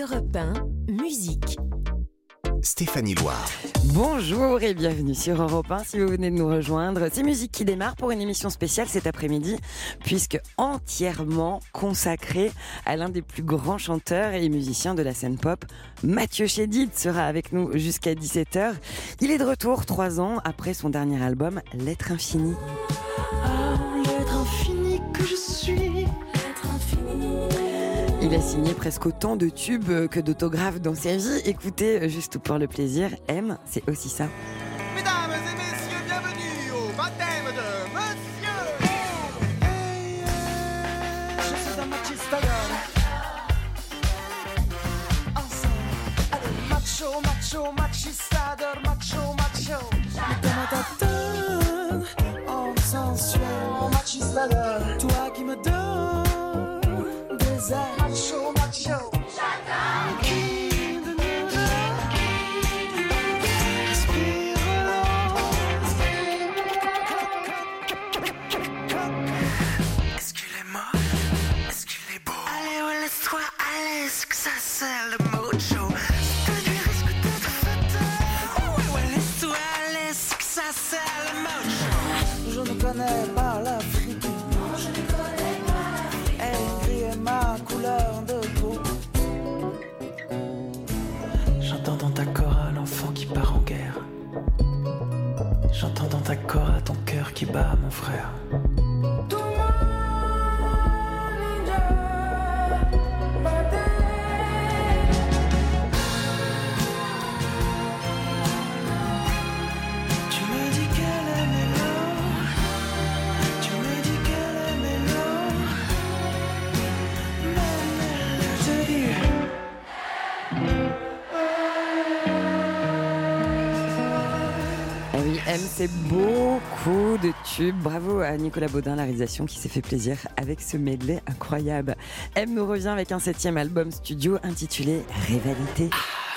Europe 1, musique. Stéphanie Loire. Bonjour et bienvenue sur Europe 1 si vous venez de nous rejoindre. C'est Musique qui démarre pour une émission spéciale cet après-midi puisque entièrement consacrée à l'un des plus grands chanteurs et musiciens de la scène pop. Mathieu Chédid sera avec nous jusqu'à 17h. Il est de retour 3 ans après son dernier album L'être infini. L'être infini que je suis. Il a signé presque autant de tubes que d'autographes dans sa vie. Écoutez, juste pour le plaisir, M, c'est aussi ça. Mesdames et messieurs, bienvenue au baptême de Monsieur. Je suis un machista. Ensemble, allez, macho, macho, machistador, macho, macho. Dominateur, en sensuel, machistador. Toi qui me donnes des ailes, macho, macho. Qui de nous deux respire Est-ce qu'il est mort? Est-ce qu'il est beau? Allez, ouais, laisse-toi aller, ce que ça sert le mojo. C'est lui risque de te fatal. Ouais, ouais, laisse-toi aller, ce que ça sert le mojo. Je ne connais pas l'Afrique. Non, je ne connais pas l'Afrique. Elle gris est ma couleur de peau. J'entends dans ta cora l'enfant qui part en guerre. J'entends dans ta cora ton cœur qui bat, mon frère. Tu me dis qu'elle est mélo. Tu me dis qu'elle est mélo. Mais je te dis. Ah oui, M, c'est beaucoup de tubes. Bravo à Nicolas Baudin, la réalisation, qui s'est fait plaisir avec ce medley incroyable. M nous revient avec un 7e album studio intitulé Rivalité.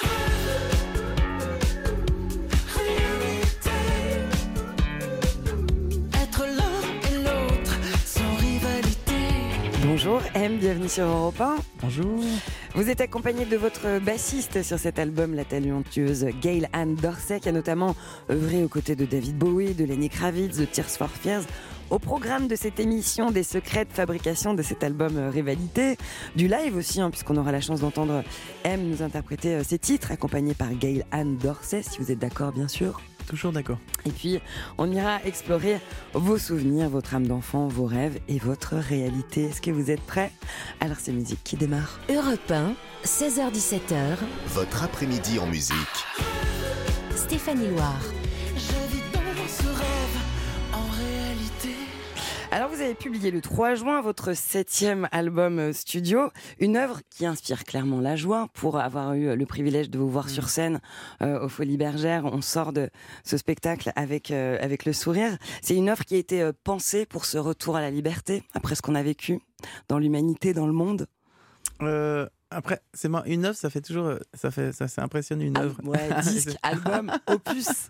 Être l'un et l'autre sans rivalité. Bonjour M, bienvenue sur Europe 1. Bonjour. Vous êtes accompagné de votre bassiste sur cet album, la talentueuse Gail Ann Dorsey, qui a notamment œuvré aux côtés de David Bowie, de Lenny Kravitz, de Tears for Fears. Au programme de cette émission, des secrets de fabrication de cet album Rivalité, du live aussi, puisqu'on aura la chance d'entendre M nous interpréter ses titres, accompagné par Gail Ann Dorsey, si vous êtes d'accord bien sûr. Toujours d'accord. Et puis, on ira explorer vos souvenirs, votre âme d'enfant, vos rêves et votre réalité. Est-ce que vous êtes prêts? Alors, c'est musique qui démarre. Europe 1, 16h-17h, Votre après-midi en musique. Stéphanie Loire. Je vis dans ce rêve en réalité. Alors, vous avez publié le 3 juin votre 7e album studio, une œuvre qui inspire clairement la joie. Pour avoir eu le privilège de vous voir sur scène aux Folies Bergères, on sort de ce spectacle avec le sourire. C'est une œuvre qui a été pensée pour ce retour à la liberté, après ce qu'on a vécu dans l'humanité, dans le monde. Après, une œuvre, ça impressionne une œuvre. Ouais, disque, album, opus.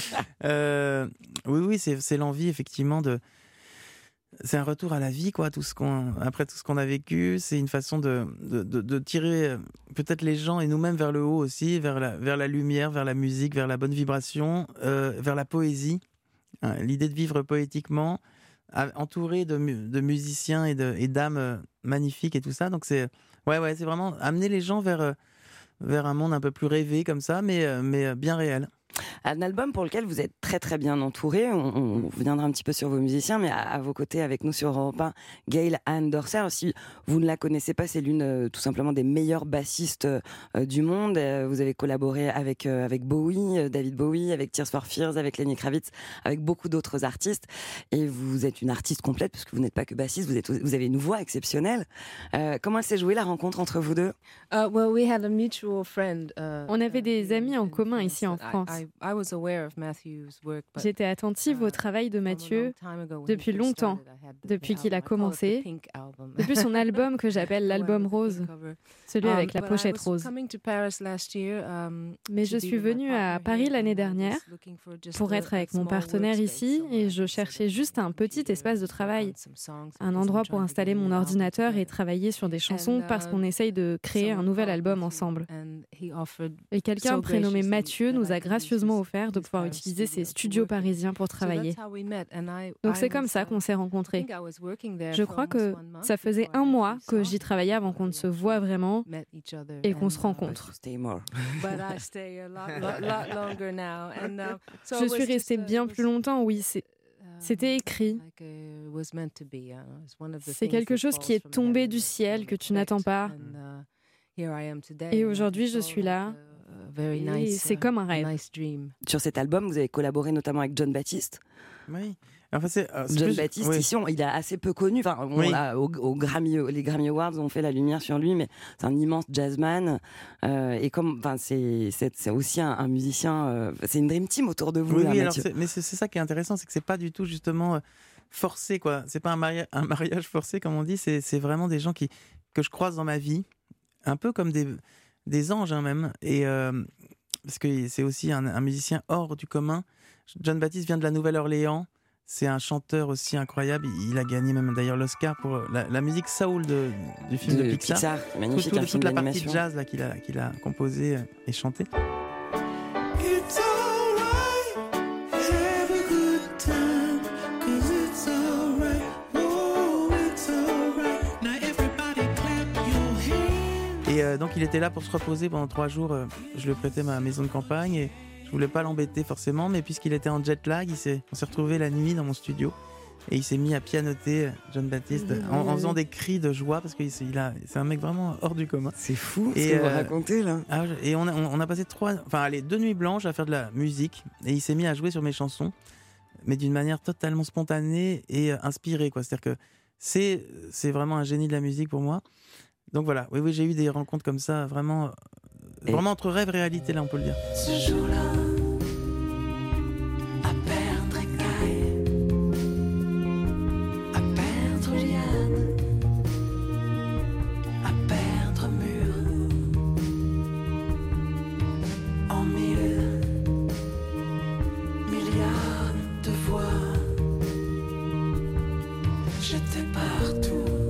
Oui, c'est l'envie effectivement de. C'est un retour à la vie, quoi. Après tout ce qu'on a vécu, c'est une façon de tirer peut-être les gens et nous-mêmes vers le haut aussi, vers la lumière, vers la musique, vers la bonne vibration, vers la poésie. L'idée de vivre poétiquement, entouré de musiciens et d'âmes magnifiques et tout ça. Donc c'est vraiment amener les gens vers un monde un peu plus rêvé comme ça, mais bien réel. Un album pour lequel vous êtes très très bien entouré. On reviendra un petit peu sur vos musiciens, mais à vos côtés avec nous sur Europe 1, Gail Ann Dorsey. Alors, si vous ne la connaissez pas, c'est l'une tout simplement des meilleures bassistes du monde. Vous avez collaboré avec Bowie, David Bowie, avec Tears for Fears, avec Lenny Kravitz, avec beaucoup d'autres artistes. Et vous êtes une artiste complète parce que vous n'êtes pas que bassiste, vous avez une voix exceptionnelle. Comment elle s'est jouée la rencontre entre vous deux? On avait des amis en commun ici en France. J'étais attentive au travail de Mathieu depuis longtemps, depuis qu'il a commencé, depuis son album que j'appelle l'album rose, celui avec la pochette rose. Mais je suis venue à Paris l'année dernière pour être avec mon partenaire ici et je cherchais juste un petit espace de travail, un endroit pour installer mon ordinateur et travailler sur des chansons parce qu'on essaye de créer un nouvel album ensemble. Et quelqu'un prénommé Mathieu nous a gracieusement offert de pouvoir utiliser ses studios parisiens pour travailler. Donc c'est comme ça qu'on s'est rencontrés. Je crois que ça faisait 1 mois que j'y travaillais avant qu'on ne se voit vraiment et qu'on se rencontre. Je suis restée bien plus longtemps, oui, c'était écrit. C'est quelque chose qui est tombé du ciel, que tu n'attends pas. Et aujourd'hui, je suis là. Et c'est comme un rêve. Sur cet album, vous avez collaboré notamment avec Jon Batiste. Oui. Enfin, Jon Batiste, oui. ici, il est assez peu connu. Enfin, Oui. les Grammy Awards ont fait la lumière sur lui, mais c'est un immense jazzman. Et c'est aussi un musicien. C'est une dream team autour de vous. Oui, là, oui, alors Mathieu. mais c'est ça qui est intéressant, c'est que c'est pas du tout justement forcé, quoi. C'est pas un mariage forcé, comme on dit. C'est vraiment des gens que je croise dans ma vie, un peu comme des anges, hein, même. Et parce que c'est aussi un musicien hors du commun. Jon Batiste vient de la Nouvelle-Orléans. C'est un chanteur aussi incroyable. Il a gagné même d'ailleurs l'Oscar pour la musique soul du film de Pixar. Magnifique, un film toute la partie d'animation. jazz là, qu'il a composé et chanté. It's alright, have a good time, 'cause it's alright, oh, it's alright. Now everybody clap your hands. Et donc il était là pour se reposer pendant 3 jours. Je lui ai prêté ma maison de campagne et je voulais pas l'embêter forcément, mais puisqu'il était en jet lag, on s'est retrouvé la nuit dans mon studio et il s'est mis à pianoter Jon Batiste en faisant des cris de joie parce que c'est un mec vraiment hors du commun. C'est fou ce que vous racontez là. Et on a passé 2 nuits blanches à faire de la musique et il s'est mis à jouer sur mes chansons, mais d'une manière totalement spontanée et inspirée, quoi. C'est-à-dire que c'est vraiment un génie de la musique pour moi. Donc voilà, oui, j'ai eu des rencontres comme ça, vraiment entre rêve et réalité, là, on peut le dire. Ce jour-là, à perdre écaille, à perdre liane, à perdre mur, en milliards de voix, j'étais partout.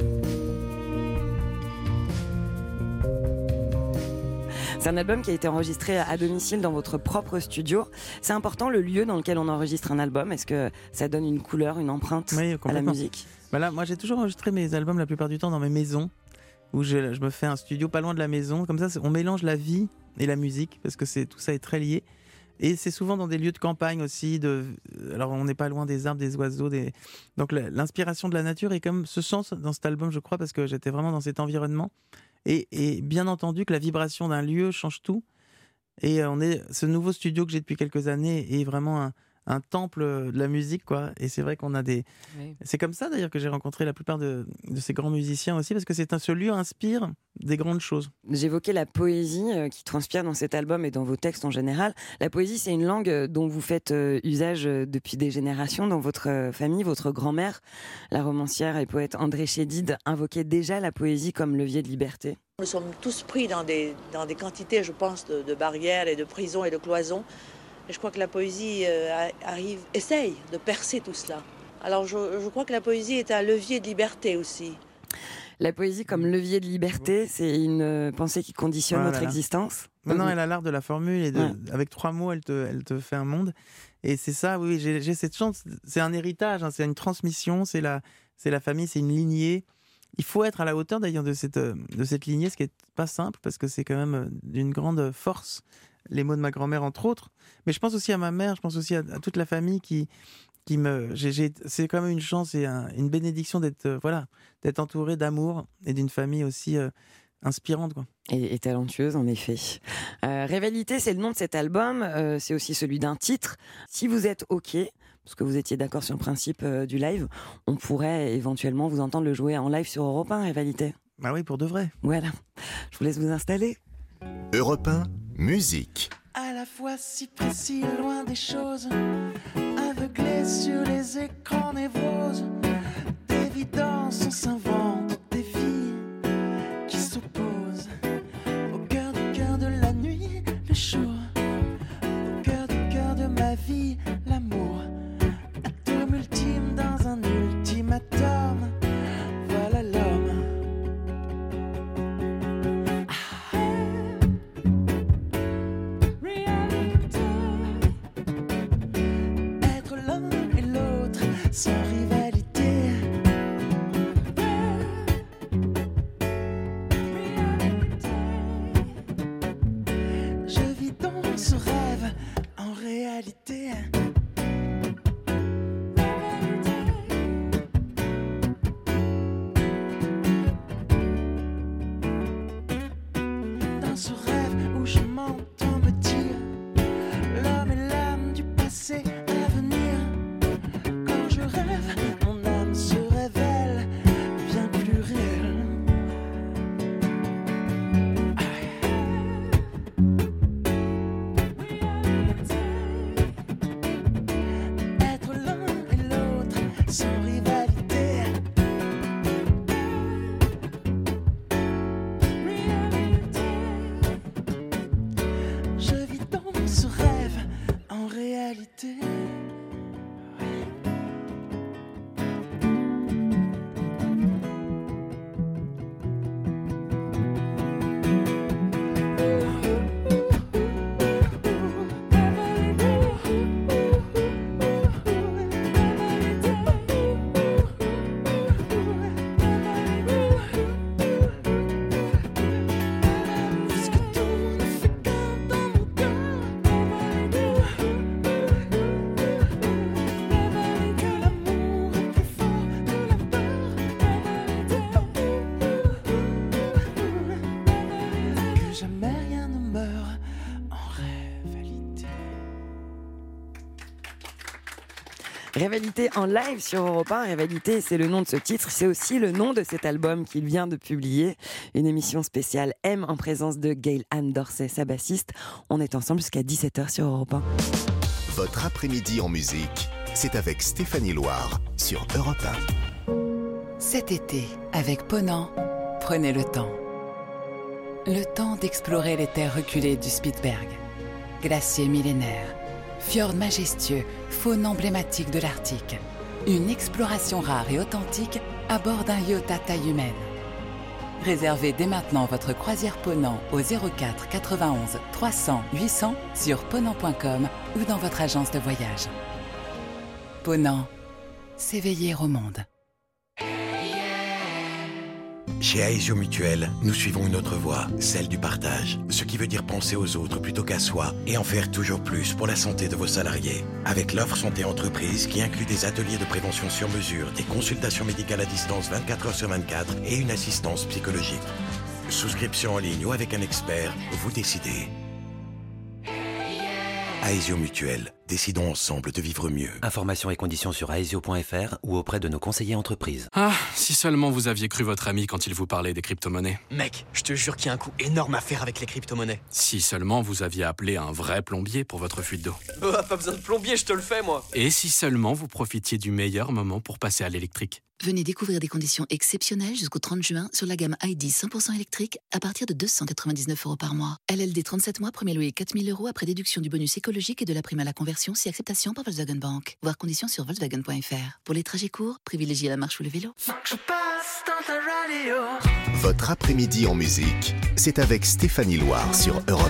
C'est un album qui a été enregistré à domicile dans votre propre studio. C'est important le lieu dans lequel on enregistre un album. Est-ce que ça donne une couleur, une empreinte à la musique ? Voilà, moi j'ai toujours enregistré mes albums la plupart du temps dans mes maisons, où je me fais un studio pas loin de la maison. Comme ça, on mélange la vie et la musique, parce que tout ça est très lié. Et c'est souvent dans des lieux de campagne aussi. Alors on n'est pas loin des arbres, des oiseaux. Donc l'inspiration de la nature est comme ce sens dans cet album, je crois, parce que j'étais vraiment dans cet environnement. Et bien entendu que la vibration d'un lieu change tout. Et ce nouveau studio que j'ai depuis quelques années est vraiment un temple de la musique, quoi. Et c'est vrai qu'on a C'est comme ça d'ailleurs que j'ai rencontré la plupart de ces grands musiciens aussi, parce que ce lieu inspire des grandes choses. J'évoquais la poésie qui transpire dans cet album et dans vos textes en général. La poésie, c'est une langue dont vous faites usage depuis des générations dans votre famille. Votre grand-mère, la romancière et poète André Chédid, invoquait déjà la poésie comme levier de liberté. Nous sommes tous pris dans des quantités, je pense, de barrières et de prisons et de cloisons. Et je crois que la poésie essaye de percer tout cela. Alors je crois que la poésie est un levier de liberté aussi. La poésie comme levier de liberté, c'est une pensée qui conditionne notre existence. Maintenant, elle a l'art de la formule et avec 3 mots, elle te fait un monde. Et c'est ça, oui, j'ai cette chance. C'est un héritage, hein, c'est une transmission, c'est la famille, c'est une lignée. Il faut être à la hauteur d'ailleurs de cette lignée, ce qui n'est pas simple parce que c'est quand même d'une grande force. Les mots de ma grand-mère, entre autres. Mais je pense aussi à ma mère, je pense aussi à toute la famille c'est quand même une chance et une bénédiction d'être entouré d'amour et d'une famille aussi inspirante, quoi. Et talentueuse, en effet. Rivalité, c'est le nom de cet album, c'est aussi celui d'un titre. Si vous êtes OK, parce que vous étiez d'accord sur le principe du live, on pourrait éventuellement vous entendre le jouer en live sur Europe 1, Rivalité. Bah oui, pour de vrai. Voilà. Je vous laisse vous installer. Europe 1, musique. À la fois si précis, loin des choses, aveuglé sur les écrans névroses. D'évidence, on s'invente des vies qui s'opposent. Au cœur de la nuit, le jour. Au cœur de ma vie, l'amour. Atome ultime dans un ultimatum. Voilà l'homme. Être l'un et l'autre sans rivalité. Je vis dans ce rêve en réalité. Dans ce rêve où je m'entends me dire l'homme et l'âme du passé à venir. Quand je rêve, mon âme se révèle bien plus réelle. Être l'un et l'autre sans rivalité. Je vis dans ce rêve en réalité. Puisque tout ne fait qu'un dans mon cœur. Que l'amour est plus fort que la peur. Que jamais rien ne meurt en rivalité. Rivalité en live sur Europe 1. Rivalité, c'est le nom de ce titre. C'est aussi le nom de cet album qu'il vient de publier. Une émission spéciale M en présence de Gail-Anne Dorsey, sa bassiste. On est ensemble jusqu'à 17h sur Europe 1. Votre après-midi en musique, c'est avec Stéphanie Loire sur Europe 1. Cet été, avec Ponant, prenez le temps. Le temps d'explorer les terres reculées du Spitzberg. Glacier millénaire, fjord majestueux, faune emblématique de l'Arctique. Une exploration rare et authentique à bord d'un yacht à taille humaine. Réservez dès maintenant votre croisière Ponant au 04 91 300 800 sur ponant.com ou dans votre agence de voyage. Ponant, s'éveiller au monde. Chez Aesio Mutuel, nous suivons une autre voie, celle du partage. Ce qui veut dire penser aux autres plutôt qu'à soi et en faire toujours plus pour la santé de vos salariés. Avec l'offre Santé Entreprise qui inclut des ateliers de prévention sur mesure, des consultations médicales à distance 24 heures sur 24 et une assistance psychologique. Souscription en ligne ou avec un expert, vous décidez. Aesio Mutuel, décidons ensemble de vivre mieux. Informations et conditions sur aesio.fr ou auprès de nos conseillers entreprises. Ah, si seulement vous aviez cru votre ami quand il vous parlait des crypto-monnaies. Mec, je te jure qu'il y a un coup énorme à faire avec les crypto-monnaies. Si seulement vous aviez appelé un vrai plombier pour votre fuite d'eau. Oh, pas besoin de plombier, je te le fais, moi. Et si seulement vous profitiez du meilleur moment pour passer à l'électrique. Venez découvrir des conditions exceptionnelles jusqu'au 30 juin sur la gamme ID 100% électrique à partir de 299 € par mois. LLD 37 mois, premier loyer 4 000 € après déduction du bonus écologique et de la prime à la conversion si acceptation par Volkswagen Bank. Voir conditions sur Volkswagen.fr. Pour les trajets courts, privilégiez la marche ou le vélo. Votre après-midi en musique, c'est avec Stéphanie Loire sur Europe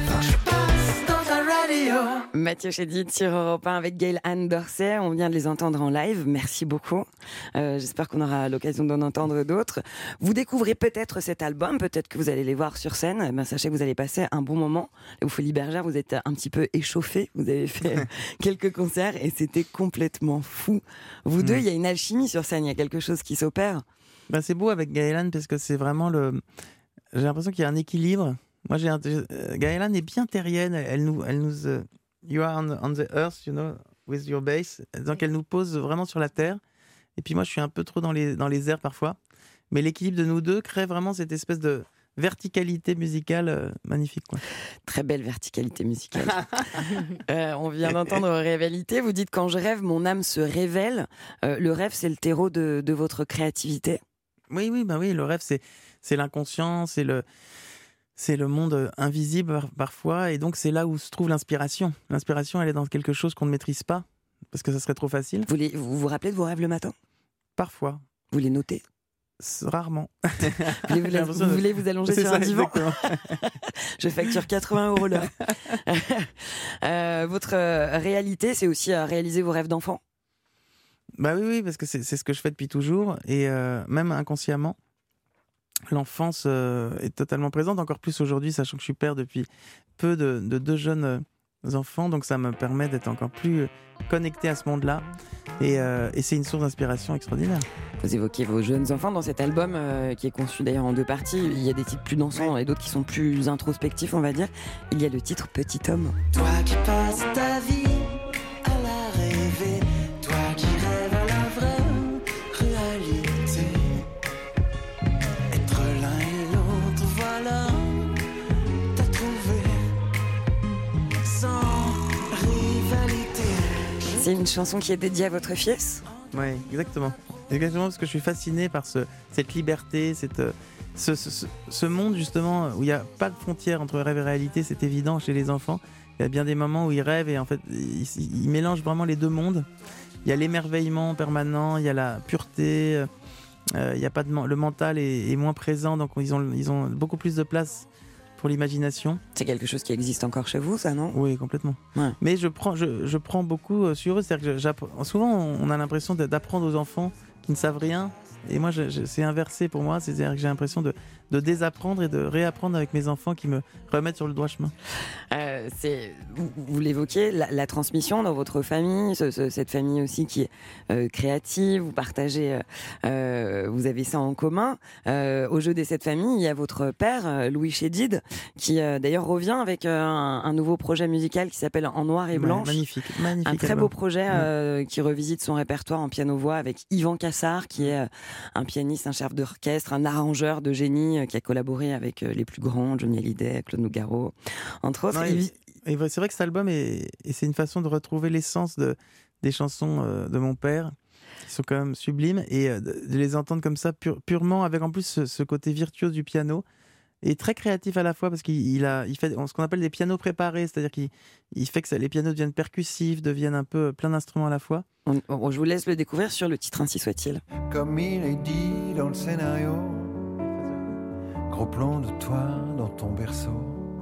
1. Mathieu Chédid sur Europe 1 avec Gail-Anne Dorsey. On vient de les entendre en live. Merci beaucoup. J'espère qu'on aura l'occasion d'en entendre d'autres. Vous découvrez peut-être cet album, peut-être que vous allez les voir sur scène. Ben, sachez que vous allez passer un bon moment. Au Folies Bergère, vous êtes un petit peu échauffés. Vous avez fait quelques concerts et c'était complètement fou. Vous deux, il y a une alchimie sur scène. Il y a quelque chose qui s'opère. Ben, c'est beau avec Gaëlan parce que c'est vraiment le... J'ai l'impression qu'il y a un équilibre. Moi, Gaëlan est bien terrienne. Elle nous you are on the earth, you know, with your bass. Donc, elle nous pose vraiment sur la terre. Et puis moi, je suis un peu trop dans les airs parfois. Mais l'équilibre de nous deux crée vraiment cette espèce de verticalité musicale magnifique, quoi. Très belle verticalité musicale. On vient d'entendre Rivalité. Vous dites quand je rêve, mon âme se révèle. Le rêve, c'est le terreau de votre créativité. Oui, le rêve, c'est l'inconscient, c'est le monde invisible parfois, et donc c'est là où se trouve l'inspiration. L'inspiration, elle est dans quelque chose qu'on ne maîtrise pas, parce que ça serait trop facile. Vous vous rappelez de vos rêves le matin ? Parfois. Vous les notez ? Rarement. Vous voulez vous allonger sur un divan ? Je facture 80 € l'heure. Votre réalité, c'est aussi réaliser vos rêves d'enfant ? Bah oui, parce que c'est ce que je fais depuis toujours, et même inconsciemment, l'enfance est totalement présente, encore plus aujourd'hui, sachant que je suis père depuis peu de 2 jeunes enfants, donc ça me permet d'être encore plus connecté à ce monde-là, et c'est une source d'inspiration extraordinaire. Vous évoquez vos jeunes enfants dans cet album qui est conçu d'ailleurs en 2 parties. Il y a des titres plus dansants et d'autres qui sont plus introspectifs, on va dire. Il y a le titre Petit homme. Toi qui passes ta vie à la rêver, toi qui rêves à la vraie réalité, être l'un et l'autre, voilà, t'as trouvé sans rivalité. C'est une chanson qui est dédiée à votre fils ? Oui, exactement. Exactement, parce que je suis fasciné par cette liberté, ce monde justement où il n'y a pas de frontière entre rêve et réalité, c'est évident chez les enfants. Il y a bien des moments où ils rêvent et en fait ils mélangent vraiment les 2 mondes. Il y a l'émerveillement permanent, il y a la pureté, il y a pas le mental est moins présent, donc ils ont beaucoup plus de place pour l'imagination. C'est quelque chose qui existe encore chez vous, ça, non ? Oui, complètement. Ouais. Mais je prends beaucoup sur eux, c'est-à-dire que souvent on a l'impression d'apprendre aux enfants qui ne savent rien, et moi c'est inversé pour moi, c'est-à-dire que j'ai l'impression de désapprendre et de réapprendre avec mes enfants qui me remettent sur le droit chemin. Vous l'évoquiez, la transmission dans votre famille, cette famille aussi qui est créative, vous partagez, vous avez ça en commun. Au jeu des 7 familles, il y a votre père, Louis Chédid, qui d'ailleurs revient avec un nouveau projet musical qui s'appelle En noir et blanche. Magnifique. Un très beau projet qui revisite son répertoire en piano-voix avec Yvan Cassard, qui est un pianiste, un chef d'orchestre, un arrangeur de génie qui a collaboré avec les plus grands, Johnny Hallyday, Claude Nougaro, entre autres. Et c'est vrai que cet album, c'est une façon de retrouver l'essence des chansons de mon père, qui sont quand même sublimes, et de les entendre comme ça, purement, avec en plus ce côté virtuose du piano, et très créatif à la fois, parce qu'il fait ce qu'on appelle des pianos préparés, c'est-à-dire qu'il fait que les pianos deviennent percussifs, deviennent un peu plein d'instruments à la fois. Je vous laisse le découvrir sur le titre Ainsi soit-il. Comme il est dit dans le scénario, gros plan de toi dans ton berceau,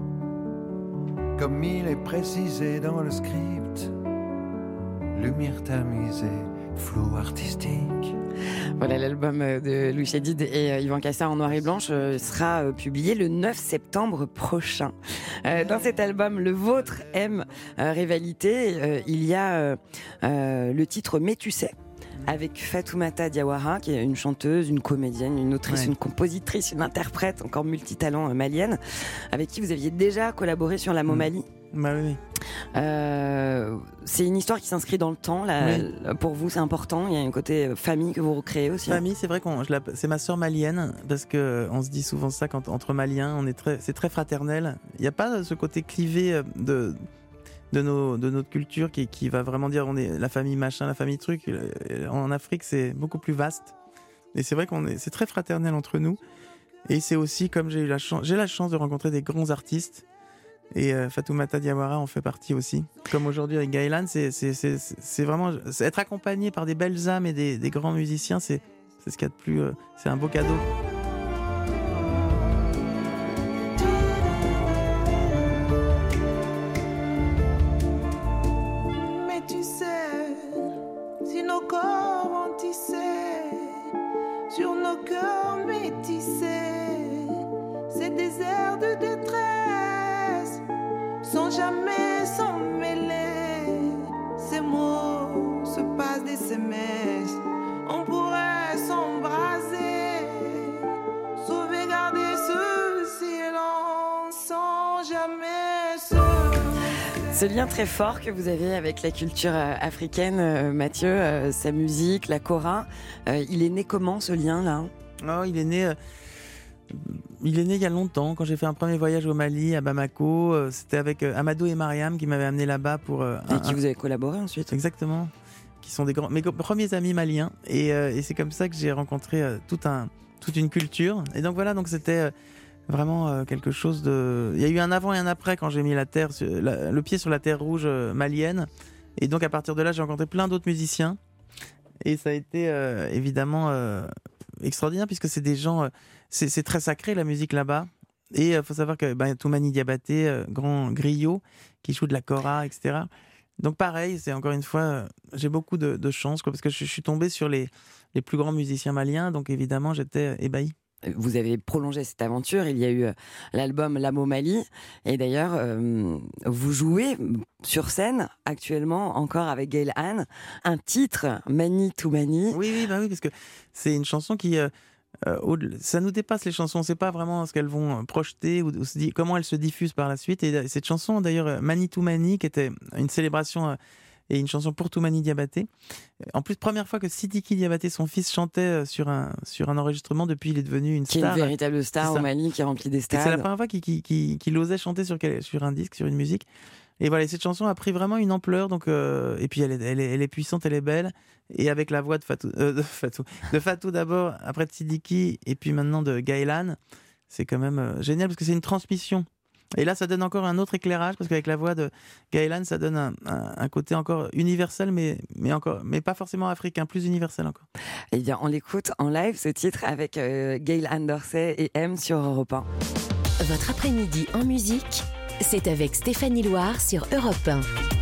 comme il est précisé dans le script, lumière tamisée, flou artistique. Voilà, l'album de Louis Chédid et Yvan Cassard en noir et blanche sera publié le 9 septembre prochain. Dans cet album, le vôtre M Rivalité, il y a le titre Mais tu sais, avec Fatoumata Diawara, qui est une chanteuse, une comédienne, une autrice, une compositrice, une interprète, encore multitalent malienne, avec qui vous aviez déjà collaboré sur La Momalie. Bah oui. C'est une histoire qui s'inscrit dans le temps. Pour vous, c'est important. Il y a un côté famille que vous recréez aussi. Famille, c'est vrai c'est ma sœur malienne, parce que on se dit souvent ça entre Maliens, c'est très fraternel. Il n'y a pas ce côté clivé de notre culture qui va vraiment dire on est la famille machin, la famille truc. En Afrique, c'est beaucoup plus vaste. Et c'est vrai c'est très fraternel entre nous. Et c'est aussi comme j'ai la chance de rencontrer des grands artistes. Et Fatoumata Diawara en fait partie aussi. Comme aujourd'hui avec Gaëlan, c'est vraiment être accompagné par des belles âmes et des grands musiciens, c'est ce qu'il y a de plus. C'est un beau cadeau. Mais tu sais, si nos corps ont tissé, sur nos cœurs métissés, ces déserts de détresse, sans jamais s'en mêler. Ces mots se passent des SMS. On pourrait s'embraser, sauvegarder ce silence sans jamais se... Ce lien très fort que vous avez avec la culture africaine, Mathieu, sa musique, la kora, il est né comment ce lien-là ? Il est né... il est né il y a longtemps, quand j'ai fait un premier voyage au Mali, à Bamako. C'était avec Amadou et Mariam qui m'avaient amené là-bas pour... Et qui vous avez collaboré ensuite. Exactement. Qui sont mes premiers amis maliens. Et c'est comme ça que j'ai rencontré toute une culture. Et donc voilà, donc c'était vraiment quelque chose de... Il y a eu un avant et un après quand j'ai mis le pied sur la terre rouge malienne. Et donc à partir de là, j'ai rencontré plein d'autres musiciens. Et ça a été évidemment extraordinaire puisque c'est des gens... c'est très sacré la musique là-bas. Et il faut savoir que Toumani Diabaté, grand griot, qui joue de la kora, etc. Donc pareil, c'est encore une fois, j'ai beaucoup de chance parce que je suis tombé sur les plus grands musiciens maliens. Donc évidemment, j'étais ébahi. Vous avez prolongé cette aventure, il y a eu l'album L'Amo Mali, et d'ailleurs vous jouez sur scène actuellement encore avec Gail Ann un titre, Mani Toumani. Oui, parce que c'est une chanson qui ça nous dépasse les chansons, on ne sait pas vraiment ce qu'elles vont projeter ou comment elles se diffusent par la suite. Et cette chanson d'ailleurs, Mani Toumani, qui était une célébration et une chanson pour Toumani Diabaté. En plus, première fois que Sidiki Diabaté, son fils, chantait sur un enregistrement depuis il est devenu une star. Qui est une véritable star au Mali, qui remplit des stades. C'est la première fois qu'il osait chanter sur un disque, sur une musique. Et voilà, cette chanson a pris vraiment une ampleur. Donc, et puis elle est puissante, elle est belle. Et avec la voix de Fatou d'abord, après de Sidiki, et puis maintenant de Gail Ann, c'est quand même génial parce que c'est une transmission. Et là, ça donne encore un autre éclairage, parce qu'avec la voix de Gail Ann, ça donne un côté encore universel, mais pas forcément africain, plus universel encore. Eh bien, on l'écoute en live, ce titre, avec Gail Ann Dorsey et M sur Europe 1. Votre après-midi en musique, c'est avec Stéphanie Loire sur Europe 1.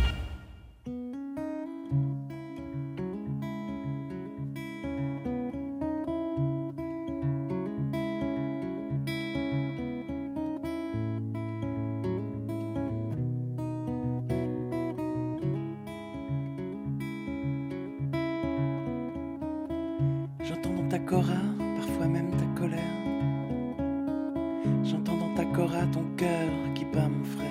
J'entends dans ta kora, parfois même ta colère. J'entends dans ta kora ton cœur qui bat mon frère.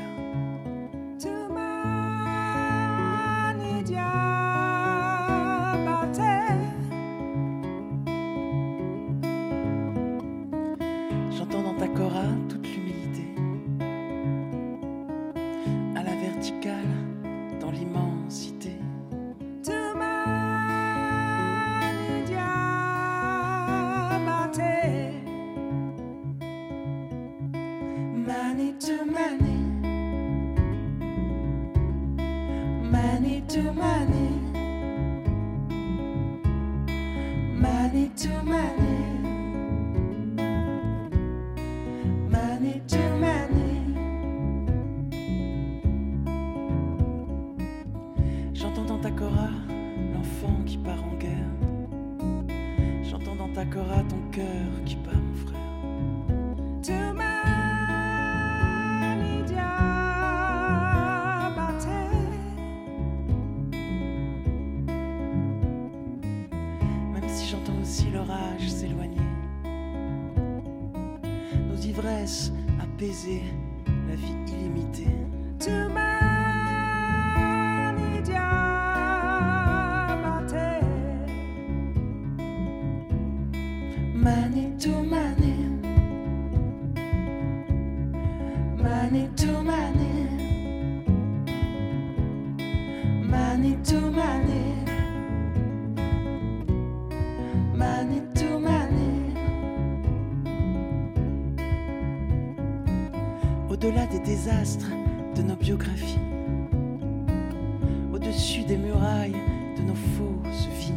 J'entends dans ta kora toute l'humilité. À la verticale, dans l'immensité. Mani to mani, mani to mani, mani to mani, mani to mani. J'entends dans ta kora l'enfant qui part en guerre. J'entends dans ta kora ton cœur qui bat mon frère. J'entends aussi l'orage s'éloigner, nos ivresses apaiser, la vie illimitée. Mani to mani, mani to mani, mani to mani. Mani to mani. Au-delà des désastres de nos biographies, au-dessus des murailles de nos fausses vies.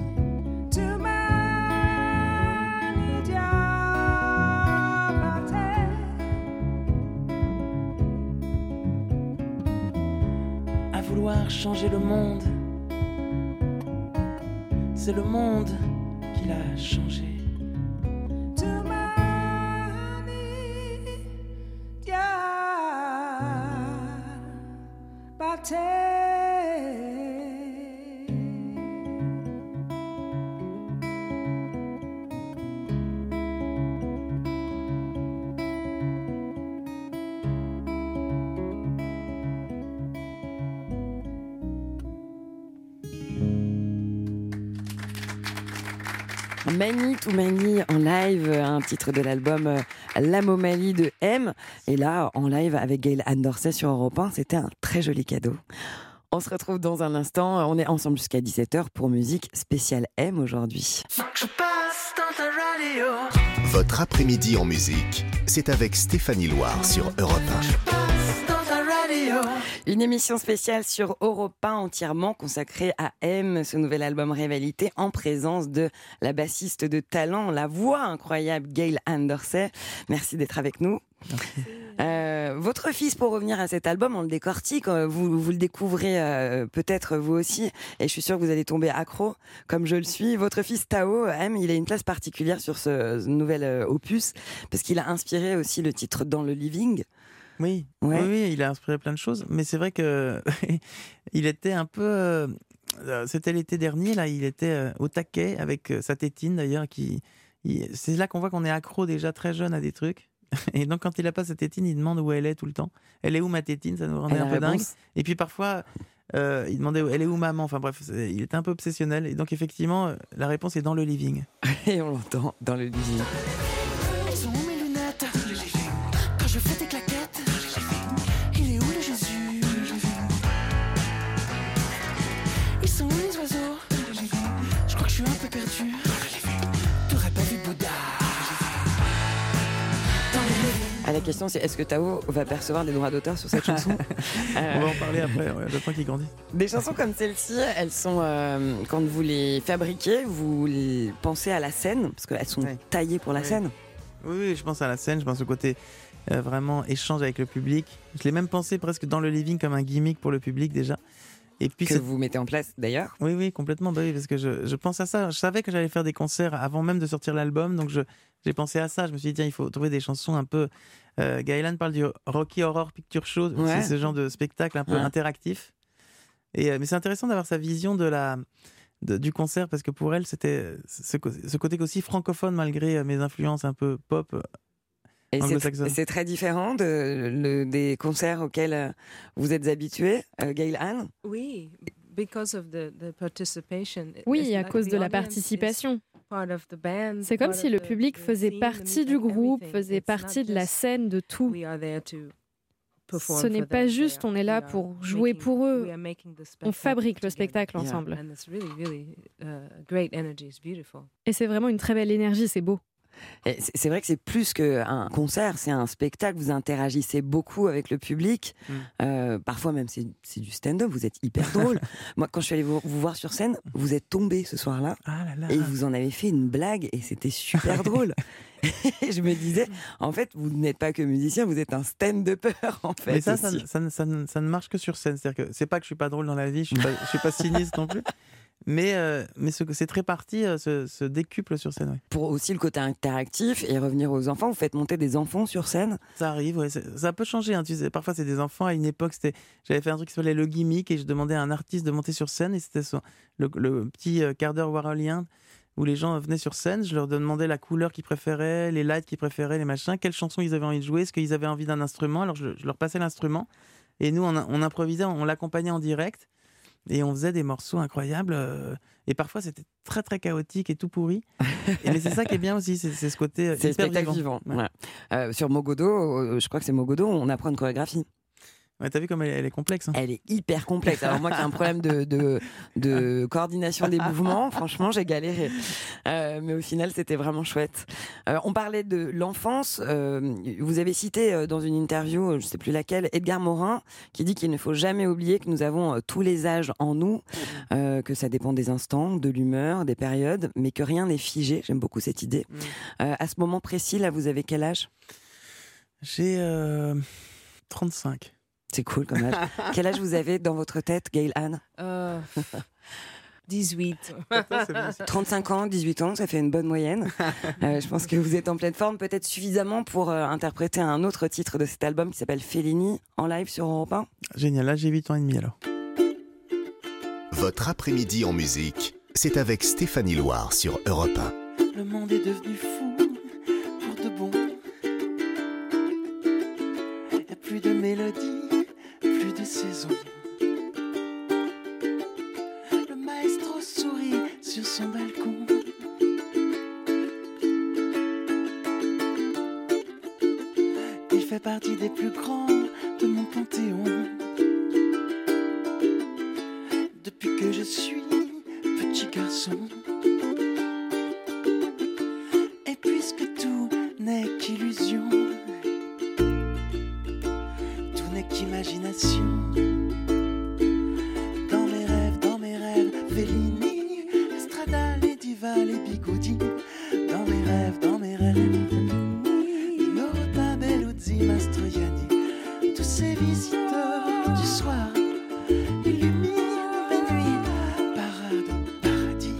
À vouloir changer le monde, c'est le monde qui l'a changé. Mani to Mani en live, un titre de l'album L'Amomalie de M. Et là, en live avec Gail Ann Dorsey sur Europe 1, c'était un très joli cadeau. On se retrouve dans un instant. On est ensemble jusqu'à 17h pour musique spéciale M aujourd'hui. Votre après-midi en musique, c'est avec Stéphanie Loire sur Europe 1. Une émission spéciale sur Europe 1 entièrement consacrée à M, ce nouvel album Rivalité, en présence de la bassiste de talent, la voix incroyable Gail Ann Dorsey. Merci d'être avec nous. Votre fils, pour revenir à cet album, on le décortique, vous le découvrez peut-être vous aussi, et je suis sûre que vous allez tomber accro, comme je le suis. Votre fils Tao, M, il a une place particulière sur ce nouvel opus, parce qu'il a inspiré aussi le titre Dans le Living. Oui, Ouais. oui, il a inspiré plein de choses, mais c'est vrai que il était un peu... c'était l'été dernier, là, il était au taquet avec sa tétine d'ailleurs. C'est là qu'on voit qu'on est accro déjà très jeune à des trucs. Et donc quand il a pas sa tétine, il demande où elle est tout le temps. Elle est où ma tétine? Ça nous rendait un peu dingue. Et puis parfois, il demandait elle est où maman? Enfin bref, il était un peu obsessionnel. Et donc effectivement, la réponse est dans le living. Et on l'entend dans le living. Sont où mes lunettes? Quand je fais des claquettes, il est où le Jésus? Ils sont où les oiseaux? Je crois que je suis un peu perdu. T'aurais pas vu Bouddha? La question c'est, est-ce que Tao va percevoir des droits d'auteur sur cette chanson? On va en parler après, j'attends qu'il grandisse. Des chansons comme celle-ci, elles sont, quand vous les fabriquez, vous les pensez à la scène, parce qu'elles sont taillées pour la scène. Oui, je pense à la scène, je pense au côté vraiment échange avec le public. Je l'ai même pensé presque dans le living comme un gimmick pour le public déjà. Et puis que vous mettez en place d'ailleurs. Oui, complètement. Bah oui, parce que je pense à ça. Je savais que j'allais faire des concerts avant même de sortir l'album, donc j'ai pensé à ça. Je me suis dit, tiens, il faut trouver des chansons un peu... Gail Ann parle du Rocky Horror Picture Show, c'est ce genre de spectacle un peu interactif. Mais c'est intéressant d'avoir sa vision du concert, parce que pour elle, c'était ce côté aussi francophone, malgré mes influences un peu pop. Et c'est très différent des concerts auxquels vous êtes habitués, Gail Ann? Oui, à cause de la participation. C'est comme si le public faisait partie du groupe, faisait partie de la scène, de tout. Ce n'est pas juste, on est là pour jouer pour eux. On fabrique le spectacle ensemble. Et c'est vraiment une très belle énergie, c'est beau. Et c'est vrai que c'est plus qu'un concert, c'est un spectacle, vous interagissez beaucoup avec le public, parfois même c'est du stand-up, vous êtes hyper drôle. Moi quand je suis allée vous voir sur scène, vous êtes tombé ce soir-là, et vous en avez fait une blague et c'était super drôle. Et je me disais, en fait vous n'êtes pas que musicien, vous êtes un stand-upper en fait. Mais ça ne marche que sur scène, c'est-à-dire que c'est pas que je suis pas drôle dans la vie, je suis pas sinistre non plus. Mais c'est très parti, se décuple sur scène. Ouais. Pour aussi le côté interactif et revenir aux enfants, vous faites monter des enfants sur scène? Ça arrive, ouais, ça peut changer. Hein, tu sais, parfois c'est des enfants. À une époque, j'avais fait un truc qui s'appelait le gimmick et je demandais à un artiste de monter sur scène et c'était le petit quart d'heure warholien où les gens venaient sur scène. Je leur demandais la couleur qu'ils préféraient, les lights qu'ils préféraient, les machins, quelles chansons ils avaient envie de jouer, est-ce qu'ils avaient envie d'un instrument. Alors je leur passais l'instrument et nous on improvisait, on l'accompagnait en direct. Et on faisait des morceaux incroyables. Et parfois, c'était très, très chaotique et tout pourri. Mais c'est ça qui est bien aussi, c'est ce côté c'est hyper spectacle vivant. Ouais. Sur Mogodo, je crois que c'est Mogodo, on apprend une chorégraphie. Ouais, t'as vu comme elle est complexe. Hein. Elle est hyper complexe. Alors moi qui ai un problème de coordination des mouvements, franchement j'ai galéré. Mais au final c'était vraiment chouette. On parlait de l'enfance. Vous avez cité dans une interview, je sais plus laquelle, Edgar Morin, qui dit qu'il ne faut jamais oublier que nous avons tous les âges en nous, que ça dépend des instants, de l'humeur, des périodes, mais que rien n'est figé. J'aime beaucoup cette idée. À ce moment précis, là, vous avez quel âge? J'ai 35. C'est cool comme âge. Quel âge vous avez dans votre tête, Gail Ann? 18. 35 ans, 18 ans, ça fait une bonne moyenne. Je pense que vous êtes en pleine forme, peut-être suffisamment pour interpréter un autre titre de cet album qui s'appelle Fellini, en live sur Europe 1. Génial, là j'ai 8 ans et demi alors. Votre après-midi en musique, c'est avec Stéphanie Loire sur Europe 1. Le monde est devenu fou, pour de bon. Il n'y a plus de mélodie, plus de saison. Le maestro sourit sur son balcon. plus grand de mon panthéon. Depuis que je suis petit garçon. Et puisque tout n'est qu'illusion, tout n'est qu'imagination. Dans mes rêves, Fellini, Estrada, Lady Val et Bigoudi. Dans mes rêves, Nota, Belluzzi, Mastroianni. Tous ces visiteurs du soir illuminent mes nuits, parade au paradis.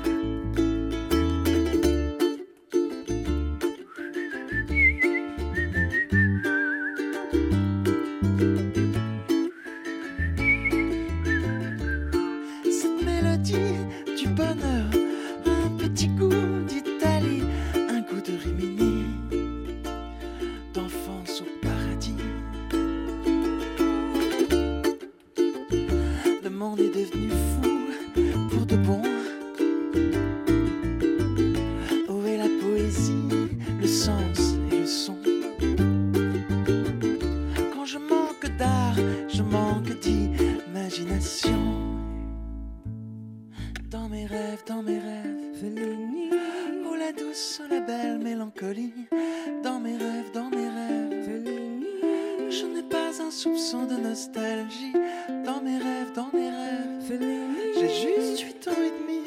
Cette mélodie du bonheur, un petit goût d'Italie, un goût de Rimini, d'enfance au paradis. Le monde est devenu fou pour de bon. Où est la poésie, le sens et le son? Quand je manque d'art, je manque d'imagination. Dans mes rêves, Fellini, oh la douce, oh la belle mélancolie. Dans mes rêves, Fellini, je n'ai pas un soupçon de nostalgie. Dans mes rêves, Fellini, j'ai juste 8 ans et demi.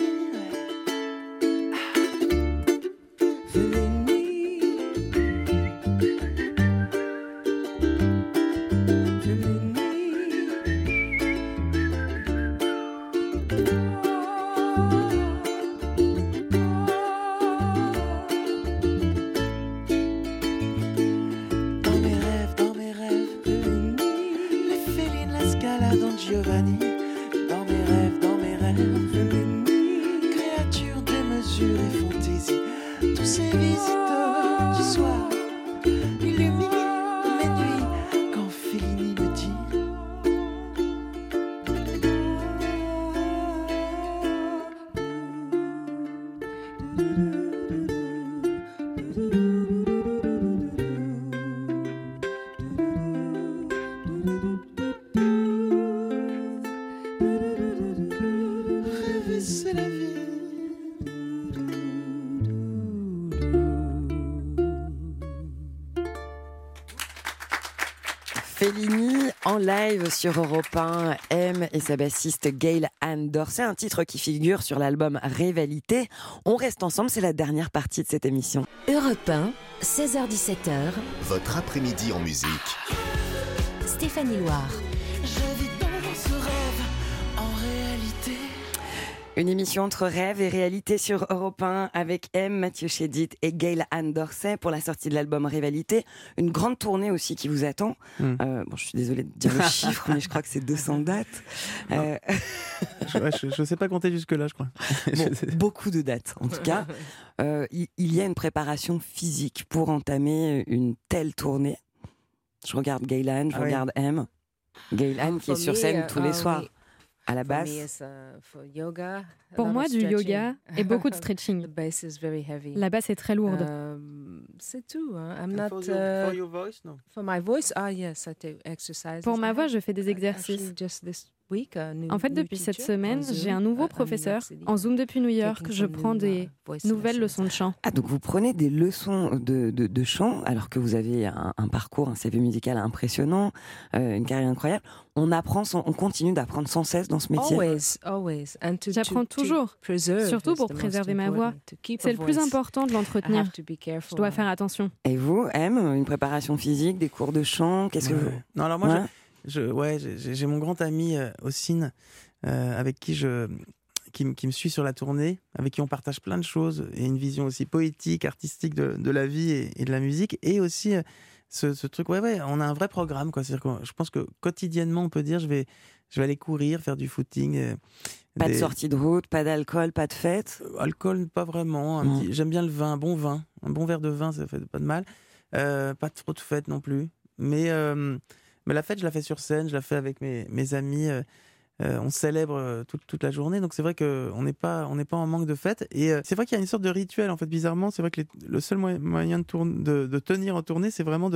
Giovanni, dans mes rêves, créatures démesurées et fantaisie, tous ces visiteurs du soir illuminent mes nuits quand Fellini me dit. C'est la vie. Fellini en live sur Europe 1, M et sa bassiste Gail Ann Dorsey, un titre qui figure sur l'album Rivalité. On reste ensemble, c'est la dernière partie de cette émission. Europe 1, 16h-17h. Votre après-midi en musique. Stéphanie Loire. Je vis dans ce rêve en réalité. Une émission entre rêve et réalité sur Europe 1 avec M, Mathieu Chédid et Gail Ann Dorsey pour la sortie de l'album Rivalité. Une grande tournée aussi qui vous attend. Bon, je suis désolée de dire le chiffre, mais je crois que c'est 200 dates. Je sais pas compter jusque-là, je crois. Bon, beaucoup de dates, en tout cas. Il y a une préparation physique pour entamer une telle tournée. Je regarde Gail Ann, je regarde M. Gail Ann qui est sur scène tous les soirs. À la basse. Pour moi, du yoga et beaucoup de stretching. La basse est très lourde. C'est tout. For your voice, no? For my voice, yes, I do exercises. Pour ma voix, je fais des exercices. En fait, depuis cette semaine, j'ai un nouveau professeur en Zoom depuis New York. Je prends des nouvelles leçons de chant. Ah, donc vous prenez des leçons de chant alors que vous avez un parcours, un CV musical impressionnant, une carrière incroyable. On continue d'apprendre sans cesse dans ce métier. Always. J'apprends toujours, surtout pour préserver ma voix. C'est le plus important de l'entretenir. Je dois faire attention. Et vous, M, une préparation physique, des cours de chant, qu'est-ce que vous... Non, alors moi, j'ai mon grand ami Ossine, avec qui me suit sur la tournée, avec qui on partage plein de choses, et une vision aussi poétique, artistique de la vie et de la musique, et aussi ce truc, on a un vrai programme, quoi. C'est-à-dire que je pense que quotidiennement, on peut dire, je vais aller courir, faire du footing. Pas de sortie de route, pas d'alcool, pas de fête. Alcool, pas vraiment. J'aime bien le vin, un bon verre de vin, ça fait pas de mal. Pas trop de fête non plus. Mais la fête, je la fais sur scène, je la fais avec mes amis. On célèbre toute la journée, donc c'est vrai qu'on n'est pas en manque de fête. Et c'est vrai qu'il y a une sorte de rituel, en fait, bizarrement. C'est vrai que le seul moyen de tenir en tournée, c'est vraiment de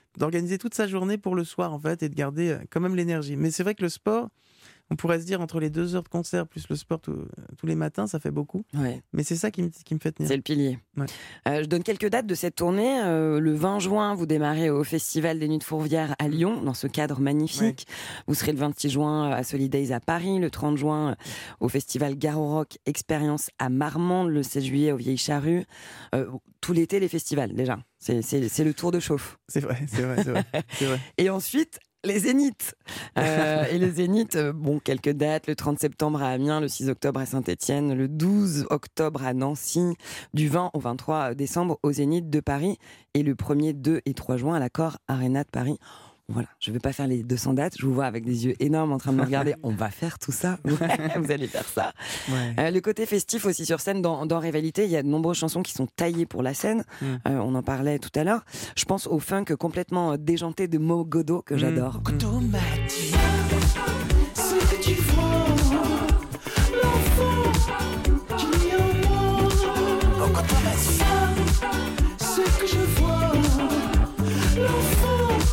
d'organiser toute sa journée pour le soir en fait et de garder quand même l'énergie. Mais c'est vrai que le sport, on pourrait se dire entre les 2 heures de concert plus le sport tous les matins, ça fait beaucoup. Ouais. Mais c'est ça qui me fait tenir. C'est le pilier. Ouais. Je donne quelques dates de cette tournée. Le 20 juin, vous démarrez au Festival des Nuits de Fourvière à Lyon, dans ce cadre magnifique. Ouais. Vous serez le 26 juin à Solidays à Paris, le 30 juin au Festival Garo Rock Expérience à Marmande, le 16 juillet aux Vieilles Charrues. Tout l'été, les festivals, déjà. C'est le tour de chauffe. C'est vrai. Et ensuite, les Zéniths. Et les Zéniths, quelques dates. Le 30 septembre à Amiens, le 6 octobre à Saint-Étienne, le 12 octobre à Nancy, du 20 au 23 décembre au Zénith de Paris, et le 1er, 2 et 3 juin à l'Accor Arena de Paris. Voilà, je ne vais pas faire les 200 dates, je vous vois avec des yeux énormes en train de me regarder. On va faire tout ça, vous allez faire ça. Ouais. Le côté festif aussi sur scène, dans Rivalité, il y a de nombreuses chansons qui sont taillées pour la scène. On en parlait tout à l'heure. Je pense au funk complètement déjanté de Mo Godot, que j'adore. Godot m'a dit ce que tu vois, l'enfant qui est en moi. Godot m'a dit ce que je vois, l'enfant.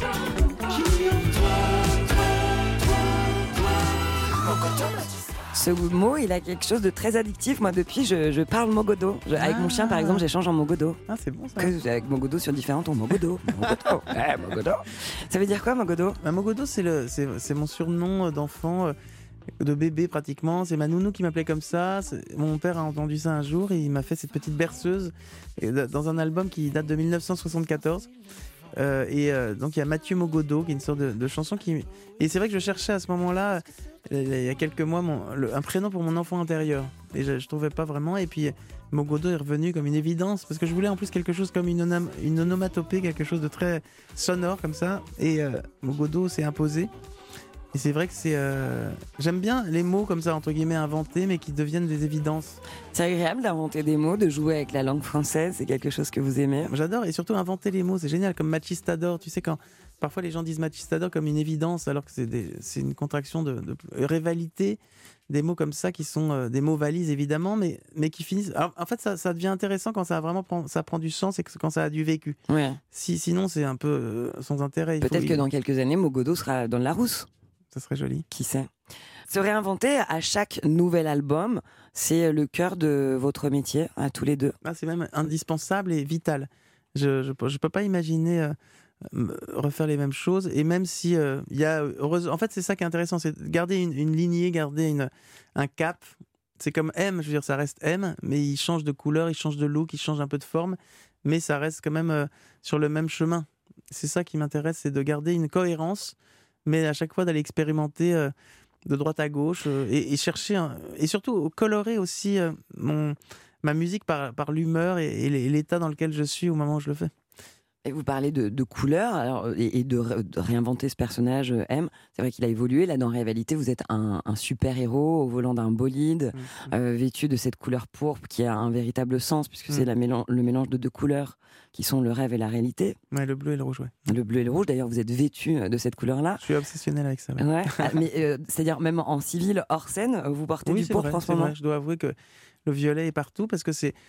Ce mot, il a quelque chose de très addictif. Moi, depuis, je parle Mogodo. Avec mon chien, par exemple, j'échange en Mogodo. Ah, c'est bon ça. Avec Mogodo sur différents tons. Mogodo. Mogodo. Ça veut dire quoi, Mogodo ? Mogodo, c'est mon surnom d'enfant, de bébé pratiquement. C'est ma nounou qui m'appelait comme ça. Mon père a entendu ça un jour et il m'a fait cette petite berceuse dans un album qui date de 1974. Donc il y a Mathieu Mogodo qui est une sorte de chanson et c'est vrai que je cherchais à ce moment-là il y a quelques mois un prénom pour mon enfant intérieur et je trouvais pas vraiment, et puis Mogodo est revenu comme une évidence parce que je voulais en plus quelque chose comme une onomatopée, quelque chose de très sonore comme ça, et Mogodo s'est imposé. Et c'est vrai que j'aime bien les mots comme ça, entre guillemets, inventés, mais qui deviennent des évidences. C'est agréable d'inventer des mots, de jouer avec la langue française, c'est quelque chose que vous aimez ? J'adore, et surtout inventer les mots, c'est génial, comme machistador. Tu sais, quand parfois les gens disent machistador comme une évidence, alors que c'est une contraction de rivalité, des mots comme ça qui sont des mots valises, évidemment, mais qui finissent... Alors, en fait, ça devient intéressant quand ça prend du sens et quand ça a du vécu. Ouais. Sinon, c'est un peu sans intérêt. Peut-être que dans quelques années, Mogodo sera dans le Larousse. Ça serait joli. Qui sait ? Se réinventer à chaque nouvel album, c'est le cœur de votre métier, à tous les deux. C'est même indispensable et vital. Je peux pas imaginer refaire les mêmes choses, et même si il y a en fait c'est ça qui est intéressant, c'est garder une lignée, garder un cap. C'est comme M, je veux dire, ça reste M, mais il change de couleur, il change de look, il change un peu de forme, mais ça reste quand même sur le même chemin. C'est ça qui m'intéresse, c'est de garder une cohérence, mais à chaque fois d'aller expérimenter de droite à gauche et chercher et surtout colorer aussi ma musique par l'humeur et l'état dans lequel je suis au moment où je le fais. Et vous parlez de couleurs et de réinventer ce personnage M. C'est vrai qu'il a évolué. Là, dans Rivalité, vous êtes un super-héros au volant d'un bolide, vêtu de cette couleur pourpre qui a un véritable sens, puisque c'est le mélange de deux couleurs qui sont le rêve et la réalité. Ouais, le bleu et le rouge, ouais. Le bleu et le rouge, d'ailleurs, vous êtes vêtu de cette couleur-là. Je suis obsessionnel avec ça. Ouais. Mais c'est-à-dire, même en civil, hors scène, vous portez du pourpre en ce moment. Vrai. Je dois avouer que le violet est partout parce que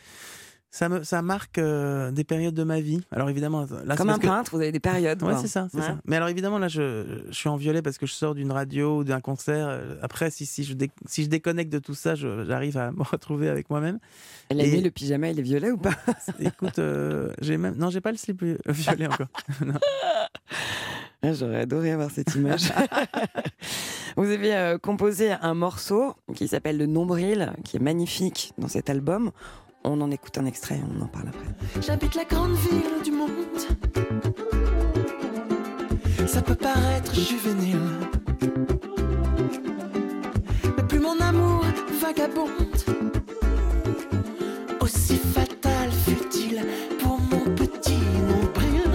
ça marque des périodes de ma vie. Alors évidemment, là, comme un peintre, vous avez des périodes. Ouais, c'est ça. Mais alors évidemment, là, je suis en violet parce que je sors d'une radio ou d'un concert. Après, si je déconnecte de tout ça, j'arrive à me retrouver avec moi-même. La nuit, le pyjama, il est violet ou pas ? Écoute, j'ai pas le slip violet encore. Non. J'aurais adoré avoir cette image. Vous avez composé un morceau qui s'appelle Le Nombril, qui est magnifique dans cet album. On en écoute un extrait, on en parle après. J'habite la grande ville du monde. Ça peut paraître juvénile, mais plus mon amour vagabonde, aussi fatal fut-il pour mon petit nombril.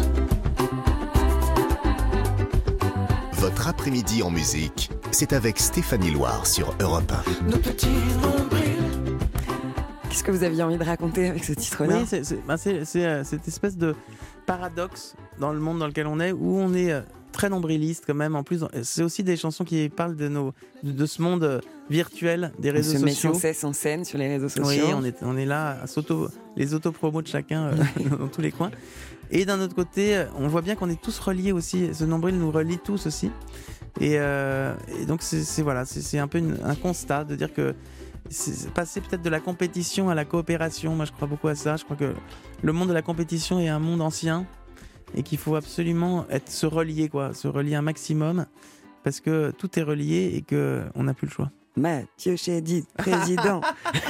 Votre après-midi en musique, c'est avec Stéphanie Loire sur Europe 1. Nos petits nombrils. Qu'est-ce que vous aviez envie de raconter avec ce titre-là ? Oui, c'est cette espèce de paradoxe dans le monde dans lequel on est, où on est très nombriliste quand même. En plus, c'est aussi des chansons qui parlent de ce monde virtuel des réseaux sociaux. On se met sans cesse en scène sur les réseaux sociaux. Oui, on est là, les autopromos de chacun dans tous les coins. Et d'un autre côté, on voit bien qu'on est tous reliés aussi. Ce nombril nous relie tous aussi. Et donc c'est un peu un constat de dire que c'est passer peut-être de la compétition à la coopération. Moi, je crois beaucoup à ça. Je crois que le monde de la compétition est un monde ancien et qu'il faut absolument se relier un maximum parce que tout est relié et qu'on n'a plus le choix. Mathieu Chédid, président.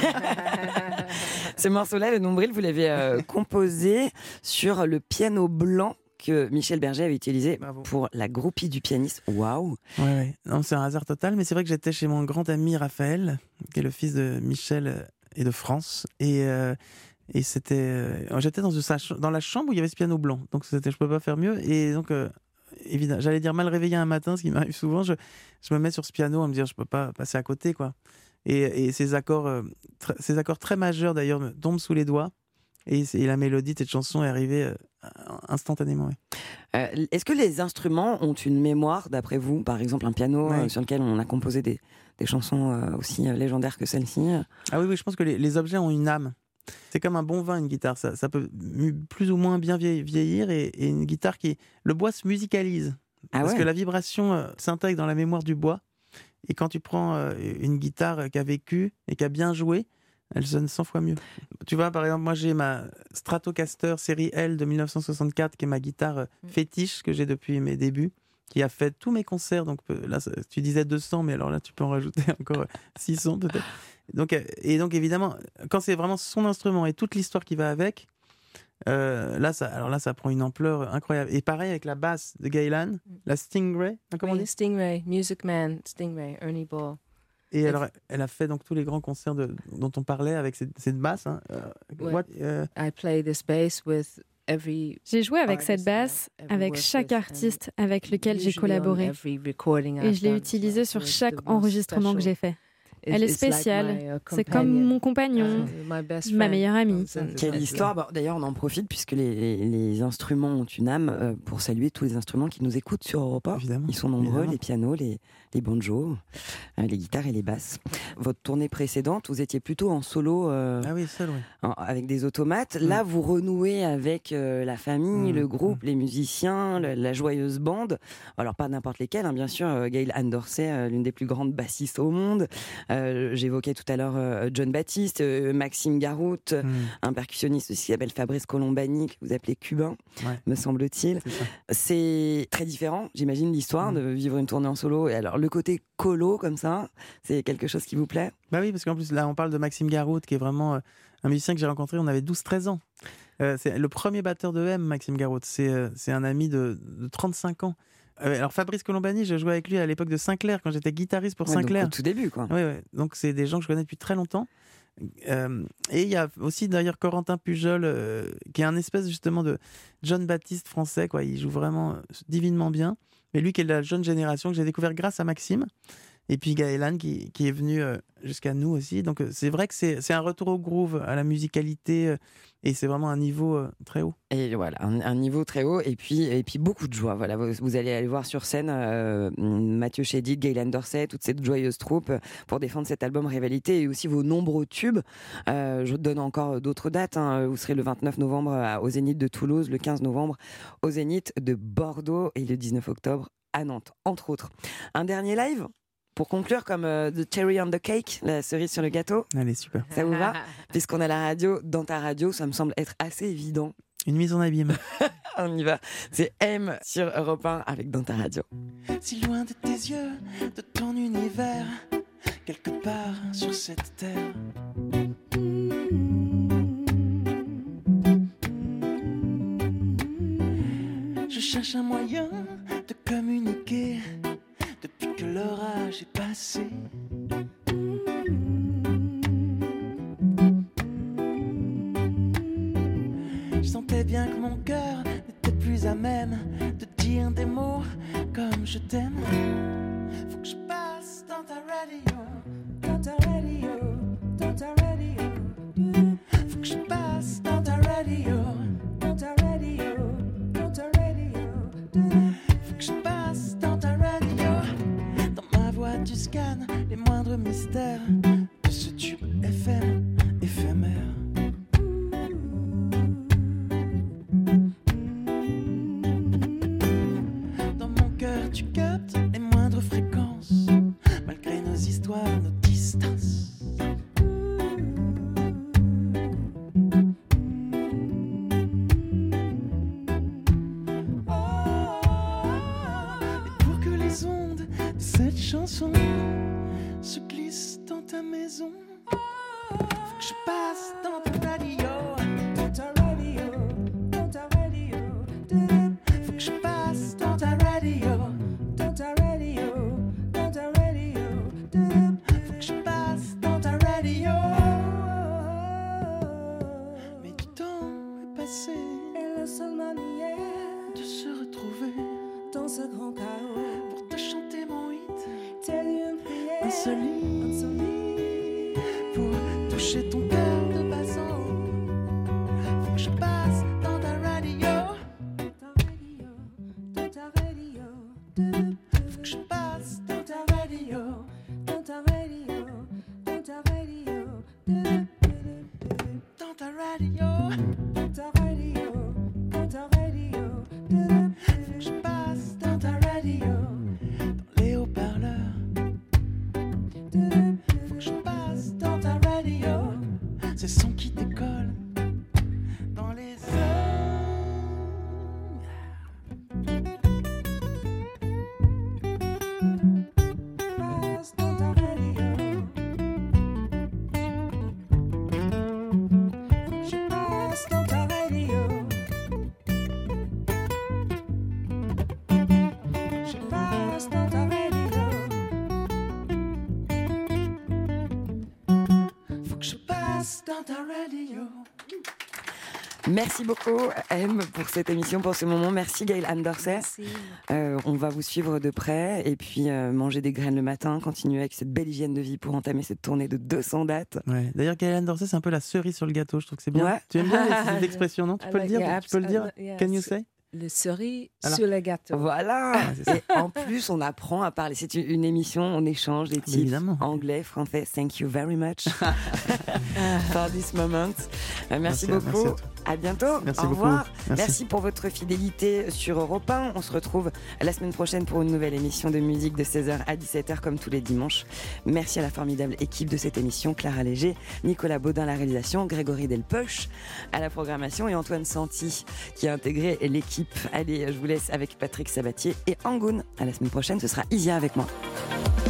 Ce morceau-là, Le Nombril, vous l'avez composé sur le piano blanc que Michel Berger avait utilisé pour la groupie du pianiste. Waouh. Ouais. Non, c'est un hasard total, mais c'est vrai que j'étais chez mon grand ami Raphaël, qui est le fils de Michel et de France, et c'était, j'étais dans la chambre où il y avait ce piano blanc, donc je peux pas faire mieux, et donc évidemment, j'allais dire mal réveillé un matin, ce qui m'arrive souvent, je me mets sur ce piano à me dire je peux pas passer à côté, quoi. Et ces accords très majeurs d'ailleurs me tombent sous les doigts. Et la mélodie de cette chanson est arrivée instantanément. Ouais. Est-ce que les instruments ont une mémoire, d'après vous ? Par exemple, un piano sur lequel on a composé des chansons aussi légendaires que celle-ci. Ah oui, je pense que les objets ont une âme. C'est comme un bon vin, une guitare. Ça peut plus ou moins bien vieillir. Et une guitare le bois se musicalise. Parce que la vibration s'intègre dans la mémoire du bois. Et quand tu prends une guitare qui a vécu et qui a bien joué, elle sonne 100 fois mieux. Tu vois, par exemple, moi j'ai ma Stratocaster série L de 1964, qui est ma guitare fétiche que j'ai depuis mes débuts, qui a fait tous mes concerts. Donc là, tu disais 200, mais alors là, tu peux en rajouter encore 600 peut-être. Donc évidemment, quand c'est vraiment son instrument et toute l'histoire qui va avec, là, ça prend une ampleur incroyable. Et pareil avec la basse de Gaylan, la Stingray. Comment on dit ? Stingray, Music Man, Stingray, Ernie Ball. Et alors, elle a fait donc tous les grands concerts dont on parlait avec cette basse. Hein. I play this bass with every. J'ai joué avec cette basse, avec chaque artiste avec lequel j'ai collaboré. Et je l'ai utilisée sur chaque enregistrement que j'ai fait. Elle est spéciale, c'est comme mon compagnon, ma meilleure amie. Quelle histoire. D'ailleurs, on en profite puisque les instruments ont une âme pour saluer tous les instruments qui nous écoutent sur Europe 1. Ils sont nombreux, les pianos, les banjos, les guitares et les basses. Votre tournée précédente, vous étiez plutôt en solo seul, avec des automates. Là, vous renouez avec la famille, le groupe, les musiciens, la joyeuse bande. Alors, pas n'importe lesquels, bien sûr. Gail Ann Dorsey, l'une des plus grandes bassistes au monde. J'évoquais tout à l'heure John Baptiste, Maxime Garout, un percussionniste aussi qui s'appelle Fabrice Colombani, que vous appelez cubain, me semble-t-il. C'est très différent, j'imagine, l'histoire de vivre une tournée en solo. Et alors, le côté colo, comme ça, c'est quelque chose qui vous plaît ? Bah oui, parce qu'en plus, là, on parle de Maxime Garout, qui est vraiment un musicien que j'ai rencontré, on avait 12-13 ans. C'est le premier batteur de M, Maxime Garout. C'est un ami de 35 ans. Alors Fabrice Colombani, j'ai joué avec lui à l'époque de Sinclair, quand j'étais guitariste pour Sinclair. Donc, au tout début, quoi. Ouais. Donc c'est des gens que je connais depuis très longtemps. Et il y a aussi d'ailleurs Corentin Pujol, qui est un espèce justement de John Baptiste français, quoi. Il joue vraiment divinement bien. Mais lui qui est de la jeune génération, que j'ai découvert grâce à Maxime. Et puis Gaëlan qui est venu jusqu'à nous aussi. Donc c'est vrai que c'est un retour au groove, à la musicalité, et c'est vraiment un niveau très haut. Et voilà, un niveau très haut, et puis beaucoup de joie. Voilà, vous allez aller voir sur scène Mathieu Chédid, Gail Ann Dorsey, toute cette joyeuse troupe pour défendre cet album Rivalité et aussi vos nombreux tubes. Je donne encore d'autres dates. Vous serez le 29 novembre au Zénith de Toulouse, le 15 novembre au Zénith de Bordeaux et le 19 octobre à Nantes, entre autres. Un dernier live pour conclure, comme The Cherry on the Cake, la cerise sur le gâteau. Allez, super. Ça vous va ? Puisqu'on a la radio, dans ta radio, ça me semble être assez évident. Une mise en abîme. On y va. C'est M sur Europe 1 avec Dans ta radio. Si loin de tes yeux, de ton univers, quelque part sur cette terre. Je cherche un moyen de communiquer depuis que l'orage est passé. Je sentais bien que mon cœur n'était plus à même de dire des mots comme je t'aime. Faut que je passe dans ta radio, dans ta radio, dans ta radio. Faut que je passe dans ta radio, dans ta radio, dans ta radio. Faut que je passe dans ta radio. Dans ma voix tu scannes les moindres mystères de ce tube FM éphémère. chansons se glissent dans ta maison. Faut que je passe dans ta radio. Dans ta radio, dans ta radio. Faut que je passe dans ta radio. Dans ta radio, dans ta radio. Faut que je passe dans ta radio. Mais du temps est passé. Et la seule manière de se retrouver dans ce grand chaos pour te chanter mon hit, tel une prière, un seul lit pour toucher ton cœur de bas en haut. Faut que je passe dans ta radio, dans ta radio, faut que je passe dans ta radio, dans ta radio, dans ta radio, dans ta radio, dans ta radio, dans ta radio. Faut que je passe dans ta radio, dans les haut-parleurs. Faut que je passe dans ta radio, ces sons qui décollent dans les passe dans ta radio. Faut que je passe dans ta radio. Dans ta radio. Merci beaucoup, M, pour cette émission, pour ce moment. Merci, Gail Ann Dorsey. On va vous suivre de près et puis manger des graines le matin, continuer avec cette belle hygiène de vie pour entamer cette tournée de 200 dates. Ouais. D'ailleurs, Gail Ann Dorsey, c'est un peu la cerise sur le gâteau. Je trouve que c'est bien. Ouais. Tu aimes bien cette expression, non? Tu peux le dire? Tu peux le dire? Can you say? Le cerise sur le gâteau. Voilà. Et en plus, on apprend à parler. C'est une émission, on échange des tips anglais, français. Thank you very much for this moment. Merci beaucoup. Merci à bientôt. Merci Au revoir. beaucoup. Merci pour votre fidélité sur Europe 1. On se retrouve la semaine prochaine pour une nouvelle émission de musique de 16h à 17h comme tous les dimanches. Merci à la formidable équipe de cette émission, Clara Léger, Nicolas Baudin à la réalisation, Grégory Delpeuch à la programmation et Antoine Santi qui a intégré l'équipe. Allez, je vous laisse avec Patrick Sabatier et Angoun. À la semaine prochaine, ce sera Isia avec moi.